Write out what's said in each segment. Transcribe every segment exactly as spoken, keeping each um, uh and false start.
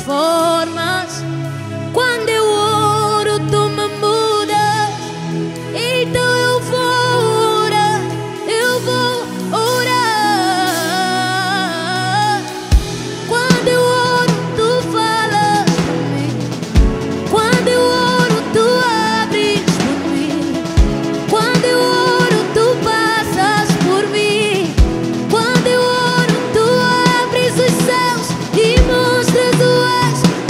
transformas. Quando eu oro, tu me mudas. Então eu vou orar, eu vou orar. Quando eu oro, tu falas por mim. Quando eu oro, tu abres por mim. Quando eu oro, tu passas por mim. Quando eu oro, tu abres os céus e mostras o és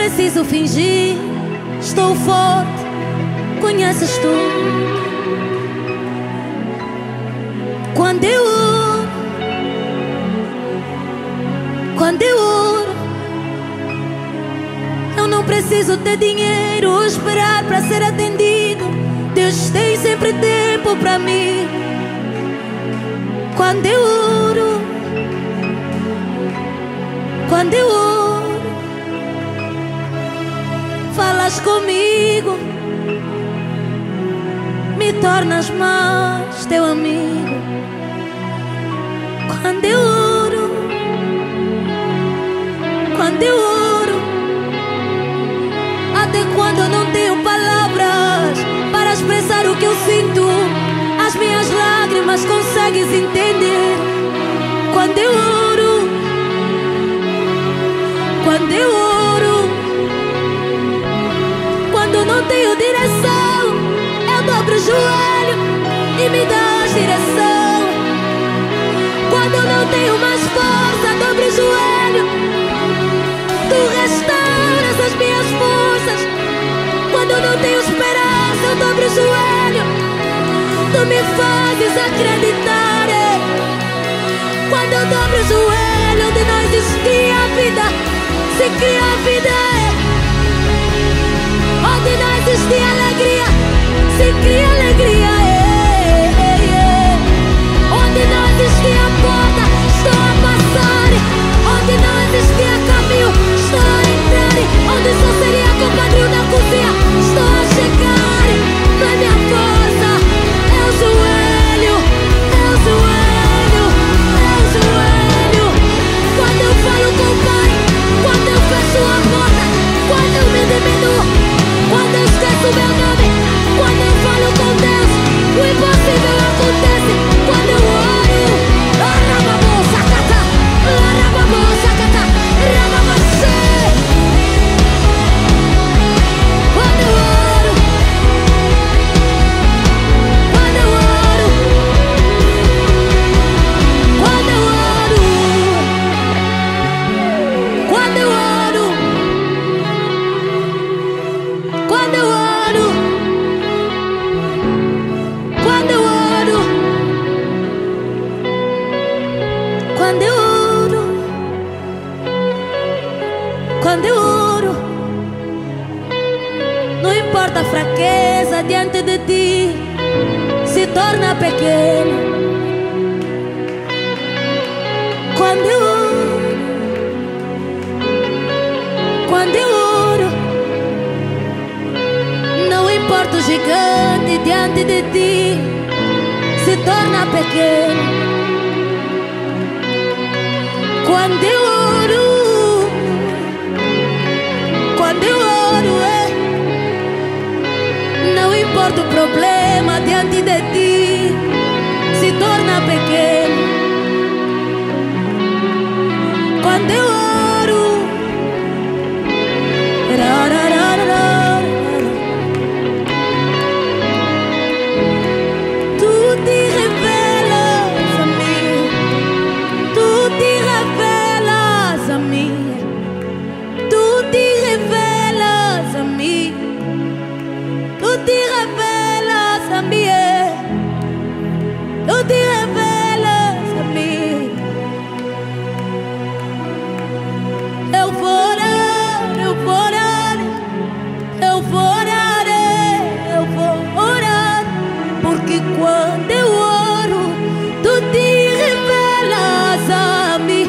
preciso fingir, estou forte, conheces tu. Quando eu oro, quando eu oro, eu não preciso ter dinheiro ou esperar para ser atendido. Deus tem sempre tempo para mim. Quando eu oro, quando eu oro, falas comigo, me tornas mais teu amigo. Quando eu oro, quando eu oro, até quando eu não tenho palavras para expressar o que eu sinto, as minhas lágrimas consegues entender. Quando eu oro, quando eu oro, quando não tenho direção, eu dobro o joelho e me dás direção. Quando eu não tenho mais força, dobro o joelho, tu restauras as minhas forças. Quando eu não tenho esperança, eu dobro o joelho, tu me fazes acreditar. Quando eu dobro o joelho, onde não existia vida, se cria a vida. Onde não existia alegria, se cria alegria. Onde não existia porta, estou a passar. Onde não existia caminho, estou a entrar. Onde só seria compadrio na cozinha, estou a chegar. Não é minha força, é o joelho, é o joelho, é o joelho. Quando eu falo com o Pai, quando eu fecho a porta, quando eu me diminuo, quando eu esqueço meu nome, quando eu falo com Deus, o impossível acontece. Quando eu oro, Arababosa cata, Arababosa cata, Rababacê. Quando eu oro, quando eu oro, quando eu oro, quando eu oro, quando eu oro, quando eu oro, quando eu oro, quando eu oro, não importa a fraqueza diante de ti, se torna pequena. Quando eu oro, quando eu oro, não importa o gigante diante de ti, se torna pequeno. Quando eu oro, quando eu oro, é, não importa o problema diante de ti, se torna pequeno. Quando eu oro, rararara, tu te revelas a mim, tu te revelas a mim, tu te revelas a mim, tu te revelas a mim, tu te revelas a mim. Eu vou orar, eu vou orar, eu vou orar, eu vou orar, porque quando eu oro, tu te revelas a mim.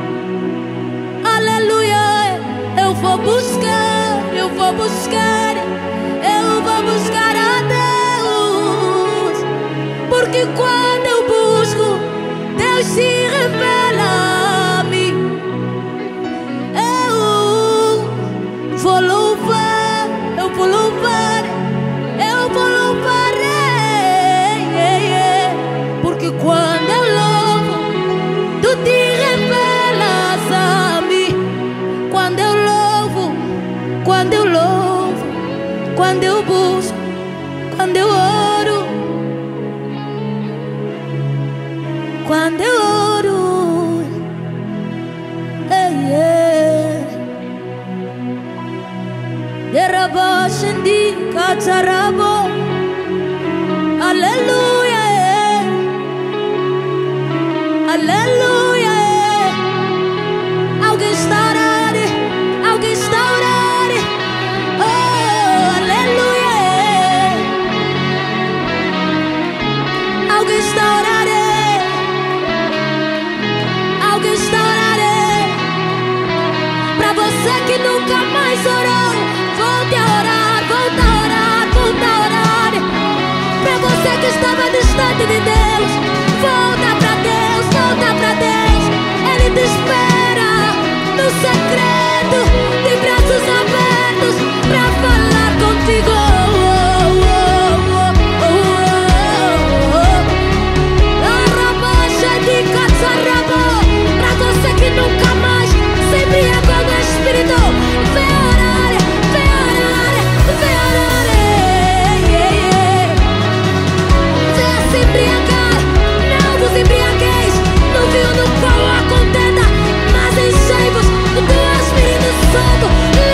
Aleluia, eu vou buscar, eu vou buscar, eu vou buscar a Deus, porque quando eu busco, Deus se revela a mim. Eu vou louvar, eu vou louvar, eu vou louvar, ei, ei, ei, porque quando eu louvo, tu te revelas a mim. Quando eu louvo, quando eu louvo, quando eu busco, quando eu oro, quando eu oro. Derabo shendi katarabo. Aleluia, aleluia. Alguém está orando, alguém está orando. Oh, aleluia. Alguém está orando, alguém está orando. Pra você que nunca mais orou, volte a orar, volte a orar, volte a orar. Pra você que estava distante de Deus, volta pra Deus, volta pra Deus. Ele te espera no secreto, de braços abertos, pra falar contigo. Oh, oh, oh, oh, oh. Arrabaxa de caçarrabo. Pra você que nunca mais se embriagou no Espírito, vem orar, vem orar, vem orar. Yeah, yeah. Venha se embriagar, não vos embriagueis no vinho no qual há contenda, mas enchei-vos do Espírito Santo.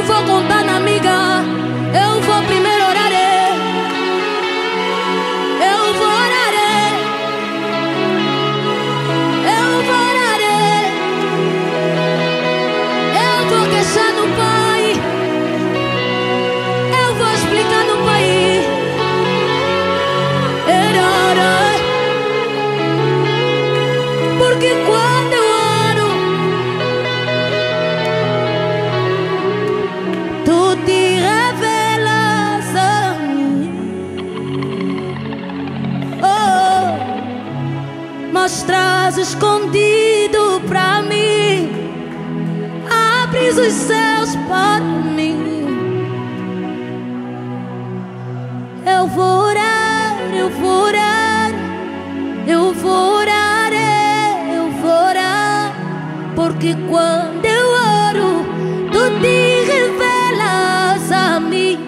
vou contar na amiga, eu vou primeiro orar. Eu vou orar. Eu vou orar. Eu vou queixar no Pai. Eu vou explicar no Pai. Porque quando eu oro, tu te revelas a mim. Oh, mostras escondido pra mim, abres os céus para mim. Eu vou orar, eu vou orar, eu vou orar. Porque quando eu oro, tu te revelas a mim.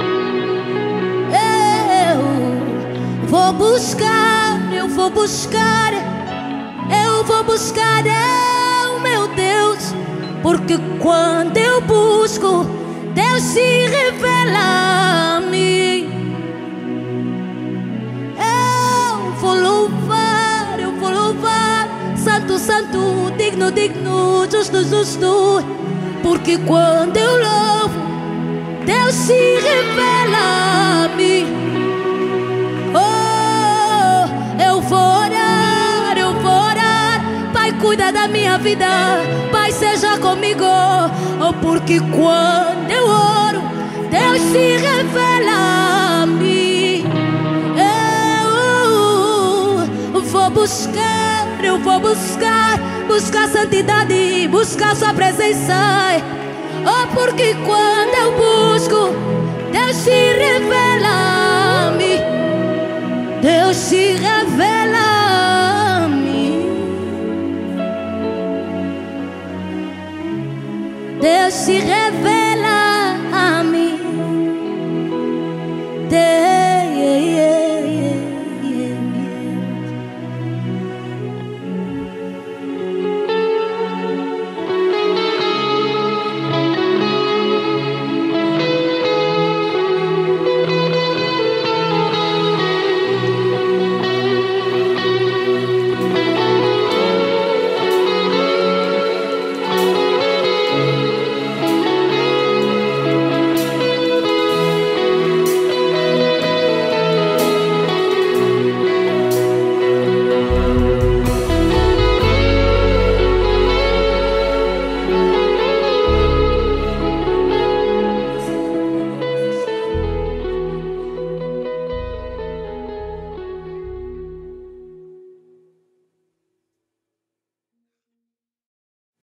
Eu vou buscar, eu vou buscar, eu vou buscar, oh meu Deus. Porque quando eu busco, Deus se revela a mim. Eu vou louvar, eu vou louvar, Santo, Santo, digno, digno, justo, justo. Porque quando eu louvo, Deus se revela a mim. Oh, eu vou orar, eu vou orar. Pai, cuida da minha vida, Pai, seja comigo. Oh, porque quando eu oro, Deus se revela a mim. Eu vou buscar, eu vou buscar, buscar santidade, buscar sua presença. Oh, porque quando eu busco, Deus se revela a mim. Deus se revela a mim. Deus se revela.